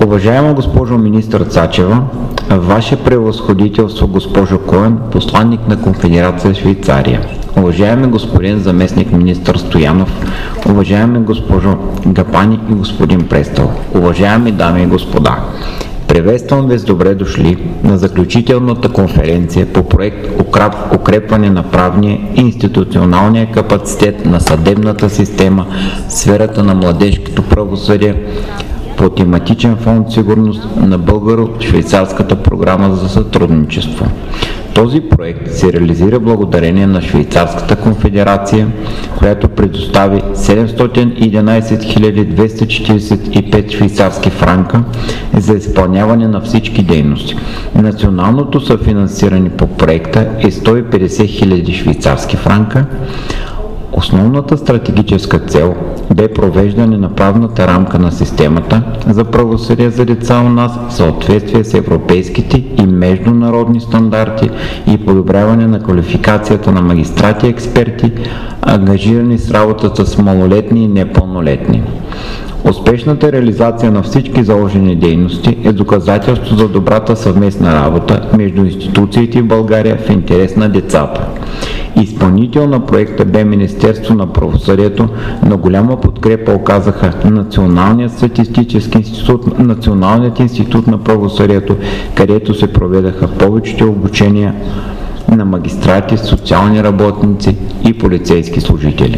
Уважаема госпожо министър Цачева, Ваше превъзходителство госпожо Коен, посланник на Конфедерация Швейцария, уважаеми господин заместник министър Стоянов, уважаеми госпожо Гапани и господин Престол, уважаеми дами и господа, приветствам ви с добре дошли на заключителната конференция по проект Укрепване на правния и институционалния капацитет на съдебната система в сферата на младежкото правосъдие по тематичен фонд сигурност на Българо-швейцарската програма за сътрудничество. Този проект се реализира благодарение на Швейцарската конфедерация, която предостави 711 245 швейцарски франка за изпълняване на всички дейности. Националното съфинансиране по проекта е 150 000 швейцарски франка. Основната стратегическа цел бе провеждане на правната рамка на системата за правосъдие за деца у нас в съответствие с европейските и международни стандарти и подобряване на квалификацията на магистрати и експерти, ангажирани с работата с малолетни и непълнолетни. Успешната реализация на всички заложени дейности е доказателство за добрата съвместна работа между институциите в България в интерес на децата. Изпълнител на проекта бе Министерство на правосъдието, но голяма подкрепа оказаха Националният статистически институт, Националният институт на правосъдието, където се проведаха повечето обучения на магистрати, социални работници и полицейски служители.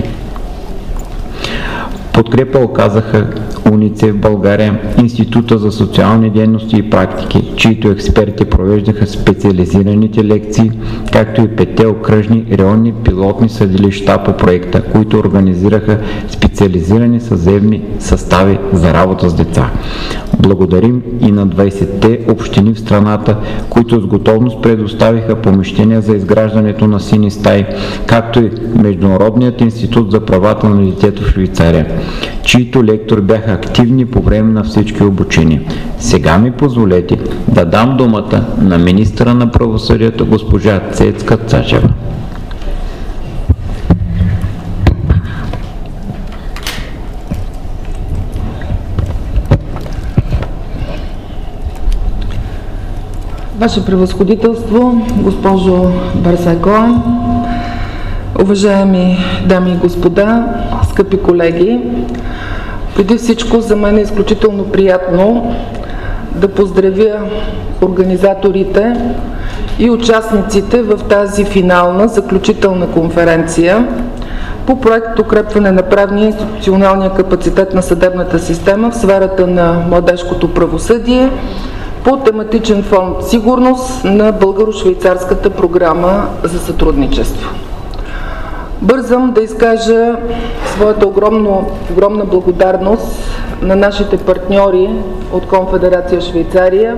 Подкрепа оказаха УНИЦЕФ в България, Института за социални дейности и практики, чието експерти провеждаха специализираните лекции, както и 5 окръжни районни пилотни съдилища по проекта, които организираха специализирани съдебни състави за работа с деца. Благодарим и на 20-те общини в страната, които с готовност предоставиха помещения за изграждането на сини стаи, както и Международният институт за правата на детето в Швейцария, чието лектори бяха активни по време на всички обучения. Сега ми позволете да дам думата на министъра на правосъдието госпожа Цецка Цачева. Ваше превъзходителство, госпожо Барсай Коен, уважаеми дами и господа, скъпи колеги, преди всичко за мен е изключително приятно да поздравя организаторите и участниците в тази финална заключителна конференция по проект Укрепване на правния и институционалния капацитет на съдебната система в сферата на младежкото правосъдие по тематичен фонд сигурност на Българо-швейцарската програма за сътрудничество. Бързам да изкажа своята огромна благодарност на нашите партньори от Конфедерация Швейцария,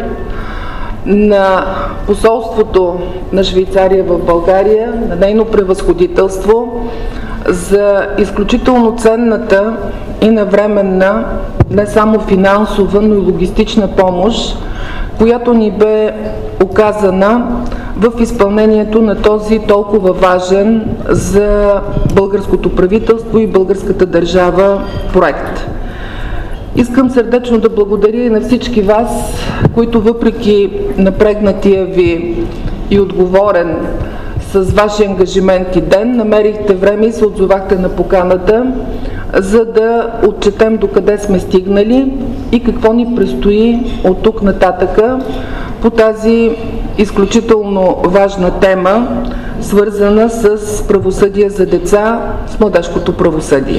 на посолството на Швейцария в България, на нейно превъзходителство за изключително ценната и навременна, не само финансова, но и логистична помощ, която ни бе оказана в изпълнението на този толкова важен за българското правителство и българската държава проект. Искам сърдечно да благодаря и на всички вас, които въпреки напрегнатия ви и отговорен с ваши ангажименти ден, намерихте време и се отзовахте на поканата, за да отчетем докъде сме стигнали и какво ни предстои от тук нататъка по тази изключително важна тема, свързана с правосъдие за деца, с младежкото правосъдие.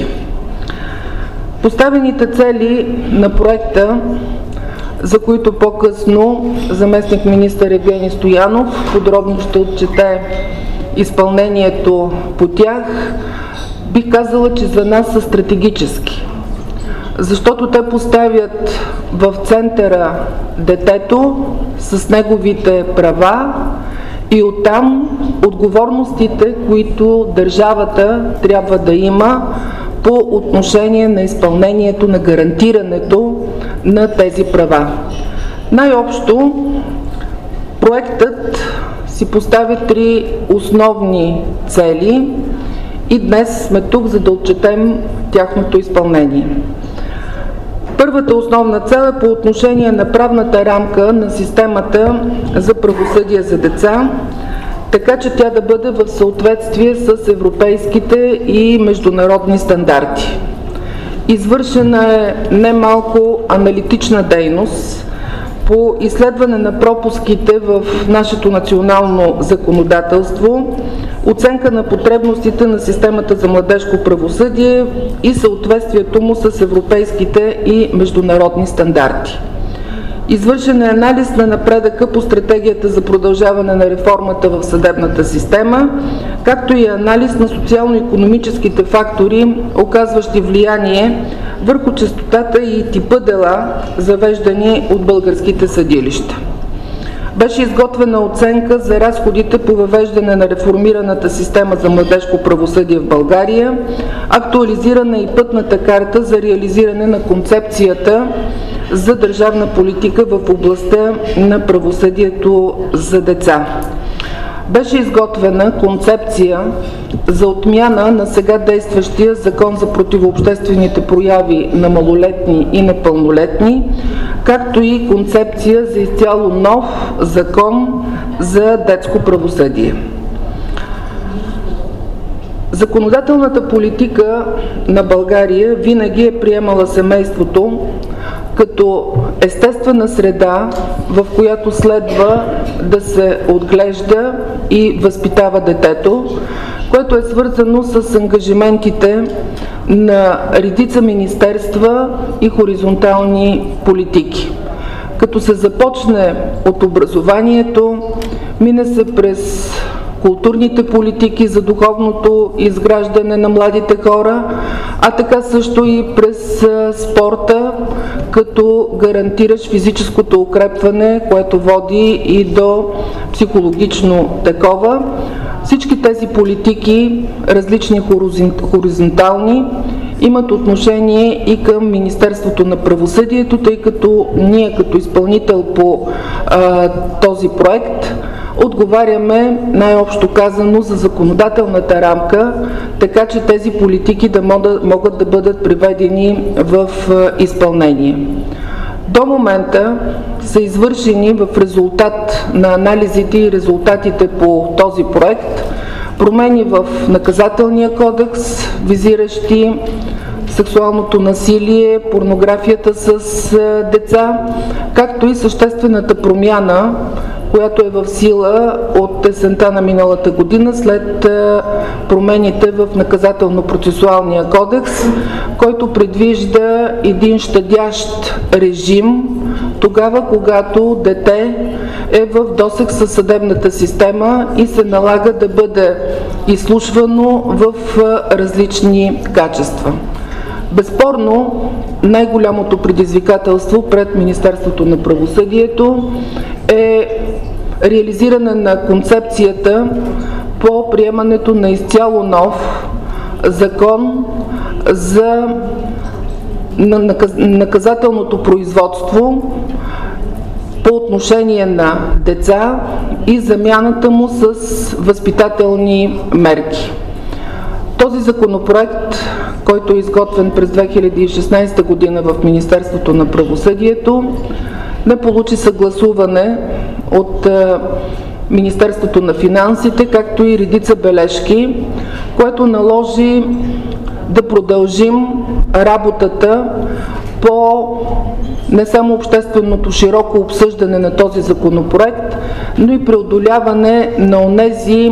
Поставените цели на проекта, за които по-късно заместник-министър Евгений Стоянов подробно ще отчете изпълнението по тях, бих казала, че за нас са стратегически, защото те поставят в центъра детето с неговите права и оттам отговорностите, които държавата трябва да има по отношение на изпълнението, на гарантирането на тези права. Най-общо проектът си поставя 3 основни цели и днес сме тук, за да отчетем тяхното изпълнение. Първата основна цел е по отношение на правната рамка на системата за правосъдие за деца, така че тя да бъде в съответствие с европейските и международни стандарти. Извършена е немалко аналитична дейност по изследване на пропуските в нашето национално законодателство, оценка на потребностите на системата за младежко правосъдие и съответствието му с европейските и международни стандарти. Извършен е анализ на напредъка по стратегията за продължаване на реформата в съдебната система, както и анализ на социално-икономическите фактори, оказващи влияние върху честотата и типа дела, завеждани от българските съдилища. Беше изготвена оценка за разходите по въвеждане на реформираната система за младежко правосъдие в България, актуализирана и пътната карта за реализиране на концепцията за държавна политика в областта на правосъдието за деца. Беше изготвена концепция за отмяна на сега действащия Закон за противообществените прояви на малолетни и непълнолетни, както и концепция за изцяло нов Закон за детско правосъдие. Законодателната политика на България винаги е приемала семейството като естествена среда, в която следва да се отглежда и възпитава детето, което е свързано с ангажиментите на редица министерства и хоризонтални политики. Като се започне от образованието, мине се през културните политики за духовното изграждане на младите хора, а така също и през спорта, като гарантираш физическото укрепване, което води и до психологично такова. Всички тези политики, различни хоризонтални, имат отношение и към Министерството на правосъдието, тъй като ние като изпълнител по този проект отговаряме най-общо казано за законодателната рамка, така че тези политики да могат да бъдат приведени в изпълнение. До момента са извършени в резултат на анализите и резултатите по този проект промени в Наказателния кодекс, визиращи сексуалното насилие, порнографията с деца, както и съществената промяна, която е в сила от есента на миналата година след промените в Наказателно-процесуалния кодекс, който предвижда един щадящ режим тогава, когато дете е в досег със съдебната система и се налага да бъде изслушвано в различни качества. Безспорно, най-голямото предизвикателство пред Министерството на правосъдието е реализиране на концепцията по приемането на изцяло нов закон за наказателното производство по отношение на деца и замяната му с възпитателни мерки. Този законопроект, който е изготвен през 2016 година в Министерството на правосъдието, не получи съгласуване от Министерството на финансите, както и редица бележки, което наложи да продължим работата по не само общественото широко обсъждане на този законопроект, но и преодоляване на онези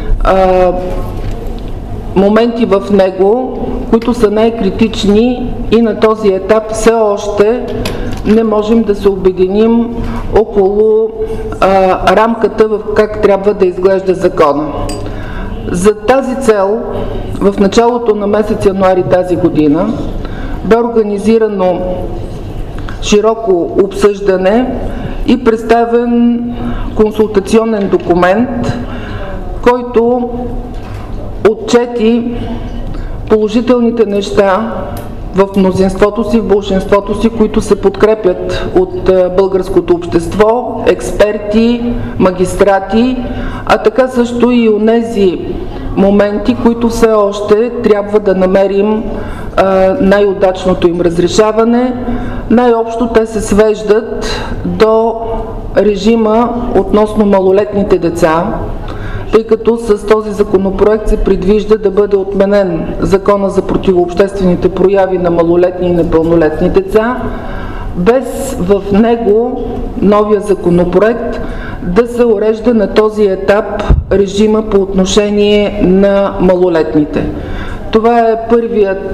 моменти в него, които са най-критични и на този етап все още не можем да се обединим около рамката в как трябва да изглежда закона. За тази цел в началото на месец януари тази година бе организирано широко обсъждане и представен консултационен документ, който отчети положителните неща в мнозинството си, в болшинството си, които се подкрепят от българското общество, експерти, магистрати, а така също и онези моменти, които все още трябва да намерим най-удачното им разрешаване. Най-общо те се свеждат до режима относно малолетните деца, тъй като с този законопроект се предвижда да бъде отменен Закона за противообществените прояви на малолетни и непълнолетни деца, без в него, новия законопроект, да се урежда на този етап режима по отношение на малолетните. Това е първият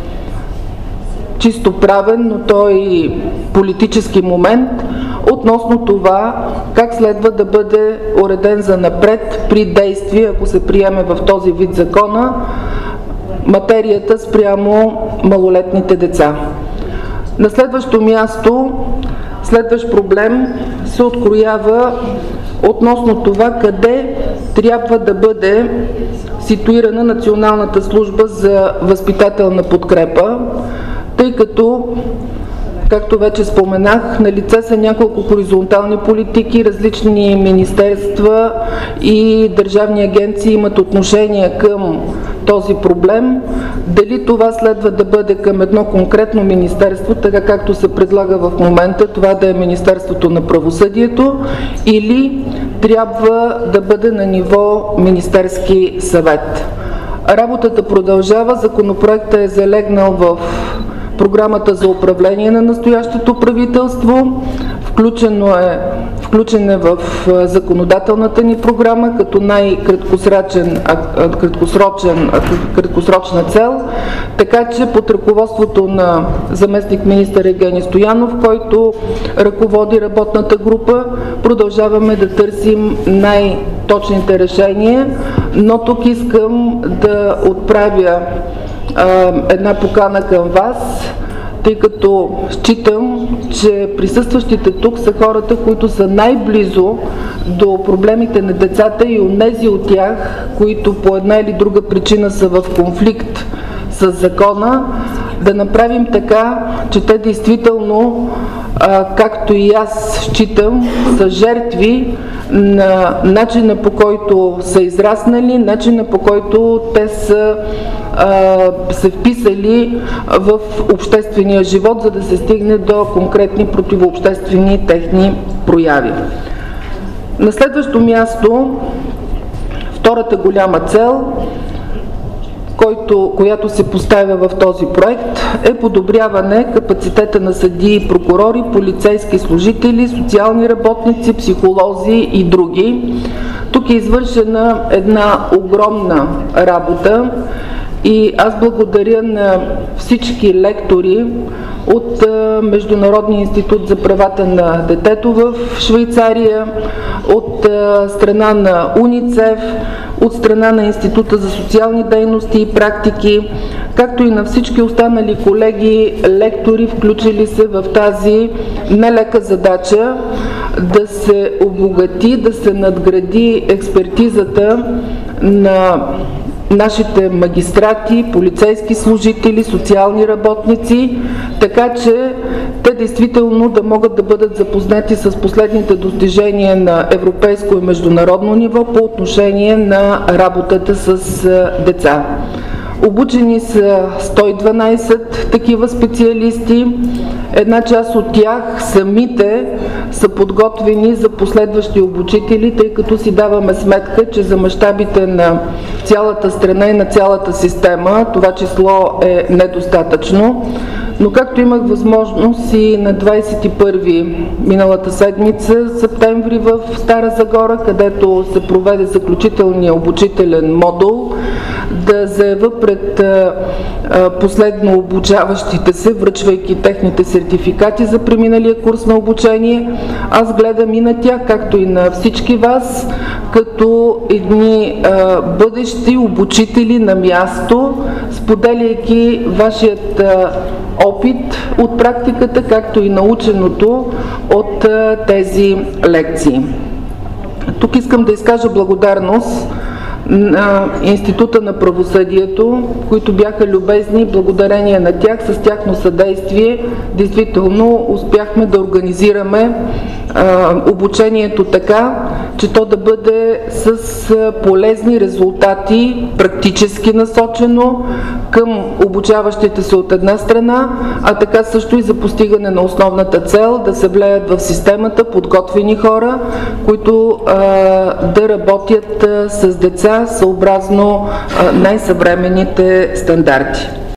чисто правен, но той и политически момент относно това как следва да бъде уреден занапред при действие, ако се приеме в този вид закона, материята спрямо малолетните деца. На следващо място, следващ проблем се откроява относно това къде трябва да бъде ситуирана Националната служба за възпитателна подкрепа, тъй като, както вече споменах, налице са няколко хоризонтални политики, различни министерства и държавни агенции имат отношение към този проблем. Дали това следва да бъде към едно конкретно министерство, така както се предлага в момента, това да е Министерството на правосъдието, или трябва да бъде на ниво Министерски съвет. Работата продължава, законопроектът е залегнал в програмата за управление на настоящото правителство, включен е в законодателната ни програма като краткосрочна цел, така че под ръководството на заместник-министър Евгени Стоянов, който ръководи работната група, продължаваме да търсим най-точните решения, но тук искам да отправя една покана към вас, тъй като считам, че присъстващите тук са хората, които са най-близо до проблемите на децата и онези от тях, които по една или друга причина са в конфликт с закона, да направим така, че те действително, както и аз считам, са жертви на начина, по който са израснали, начина, по който те са се вписали в обществения живот, за да се стигне до конкретни противообществени техни прояви. На следващо място, втората голяма цел, която се поставя в този проект, е подобряване капацитета на съдии, прокурори, полицейски служители, социални работници, психолози и други. Тук е извършена една огромна работа и аз благодаря на всички лектори от Международния институт за правата на детето в Швейцария, от страна на УНИЦЕФ, от страна на Института за социални дейности и практики, както и на всички останали колеги, лектори, включили се в тази нелека задача да се обогати, да се надгради експертизата на нашите магистрати, полицейски служители, социални работници, така че те действително да могат да бъдат запознати с последните достижения на европейско и международно ниво по отношение на работата с деца. Обучени са 112 такива специалисти. Една част от тях самите са подготвени за последващи обучители, тъй като си даваме сметка, че за мащабите на цялата страна и на цялата система това число е недостатъчно. Но както имах възможност и на 21 миналата седмица, септември, в Стара Загора, където се проведе заключителния обучителен модул, да заявя пред последно обучаващите се, връчвайки техните сертификати за преминалия курс на обучение, аз гледам и на тях, както и на всички вас, като едни бъдещи обучители на място, споделяйки вашият опит от практиката, както и наученото от тези лекции. Тук искам да изкажа благодарност на Института на правосъдието, които бяха любезни. Благодарение на тях, с тяхно съдействие, действително успяхме да организираме обучението така, че то да бъде с полезни резултати, практически насочено към обучаващите се от една страна, а така също и за постигане на основната цел да се влеят в системата подготвени хора, които да работят с деца съобразно най-съвременните стандарти.